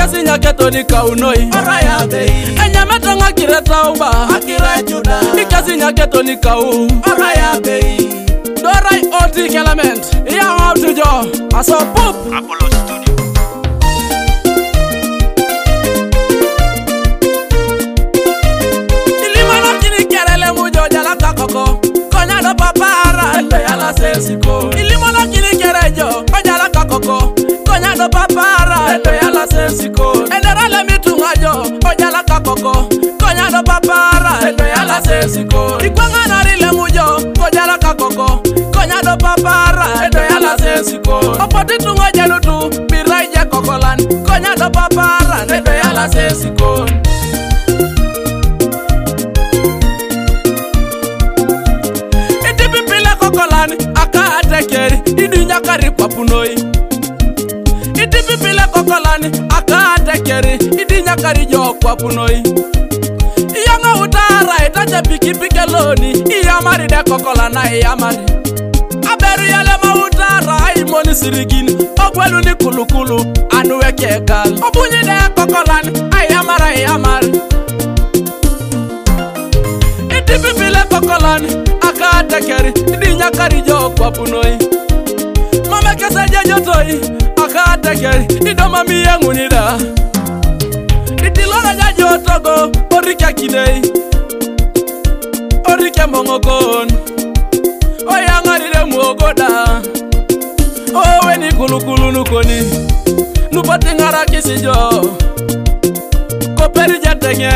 Ikasi nyaketo ni kaunoi Oraya bei Enyameta ngakireta uba Akira juda Ikasi nyaketo ni kau Oraya bei Dorai oti kelement Iya wabtujo Aso pup Apollo Studio. Ilimana kini kerele mujo jala kakoko Konya do papara Endo yala sesiko Ilimana kini kerejo Ojala kakoko Konya do papara Endo yala sesiko Enderale mitungajo Ojala kakoko Konya do papara Endo yala sesiko Ikwanga narile mujo Ojala kakoko Konya do papara Endo yala sesiko Opoti tungo jelutu Biraije kokolan Konya do papara Endo yala sesiko Aka atekeri, idi nyakari papunoi. Iti pipile kokolani, aka atekeri, idi nyakari jo papunoi. Iyanga utara, itache piki pike loni, iyamari de kokolana iyamari. Aberi yale ma utara, imoni sirigini, ogwelu ni kulukulu, anuweke ekal. Obunyi de kokolani, iyamara iyamari. Iti pipile kokolani, aka atekeri, idi nyakari jo papunoi. Mama kesa jajotoi, aka atekeri, idoma miyangu nida. Itilona jajotogo, orike kidei, orike mongokon, oyangari de muogoda. Owe ni kulukulu nukoni, nupati ngara kisijo, koperi jatenge.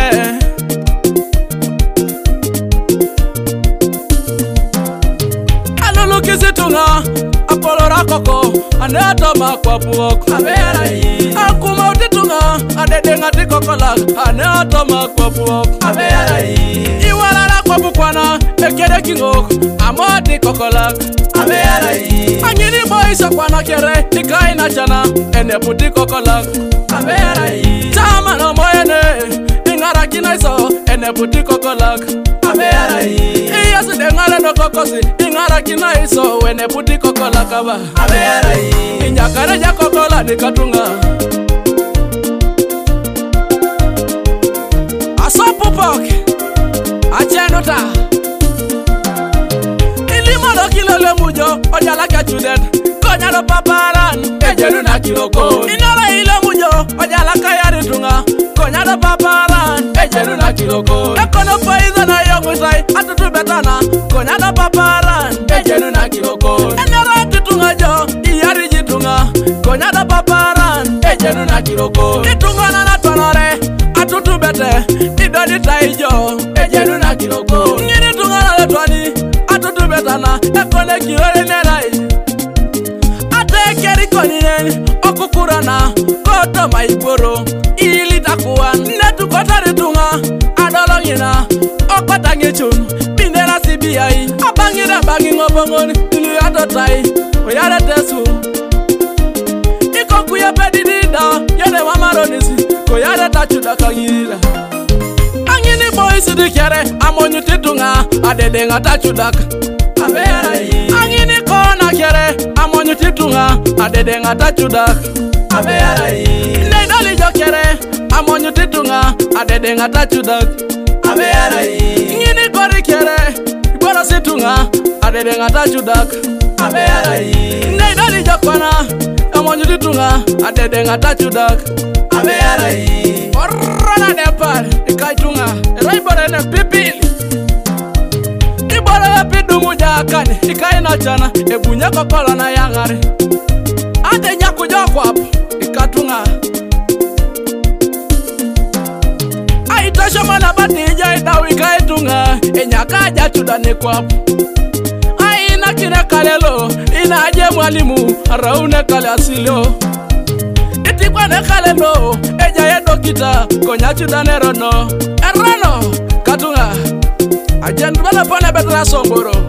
Kisitunga Apollo rakoko Aneto makwapuok Abera yi Akuma utitunga Adedenga tikokolak Aneto makwapuok Abera yi Iwala rakwapukwana Ekere kingok Amoti kokolak Abera yi Angini boisa kwana kere Nikai na chana Eneputi kokolak Abera yi Tama no moyene Ingara kinaiso Eneputi kokolak Abera yi Iyasu dengare no kokosi Ingara kinaiso Wene puti kokola kaba Abera yi Inyakare ja kokola nikatunga Asopupok Achenuta Ilimono kilole mujo Ojala kachudet Konya do paparan Ejeru na kiloko Inola ile mujo Ojala kayari tunga Konya do paparan Ejeru na kiloko Ekono poizo na yongusai Atutu betana Konya do paparan Ejeru na kiloko Enera titunga jo Iyari jitunga Konya do paparan Ejeru na kiloko Itunga na natonore Atutu bete Idodi taijo Ejeru na kiloko Ngini tunga na letwani Atutu betana Ekone kiore nerai Atekeri koninen Okukurana Koto maiboro Ili takuan Netu kotari tunga Adolongina Okotangi chun Bindera CBI Abangira bangi ngobongoni Ilu yadotai Oyare tesu Iko kuya pedidida Yone wamaronisi Koyare tachuda kagirila Angini boy sidikere Amonyu titunga Adedenga tachudak Abera yi Angini kona kere Amonyu titunga Adedenga tachudak Abera yi Neidali jokere Amonyu titunga Adedenga tachudak Abera yi Ngini kori kere Ibora situnga Adedenga tachudak Abera yi Neidali jokwana Amonyu titunga Adedenga tachudak Abera yi Orana depar Ikaitunga Raibore ne pipil Ibora ya pidumu jakani Ikaina chana Ebunya kokola na yangari Ate nyaku jokwap Ikatunga Aitasha mana bati ija ikaitunga Enyaka jachuda ni kwap Aina kine kalelo Ina aje mwalimu Araune kale asilio Itikwa ne kaleno Eja ye dokita Konya chuda nerono Erono Katunga Ajendu bala pone betra somboro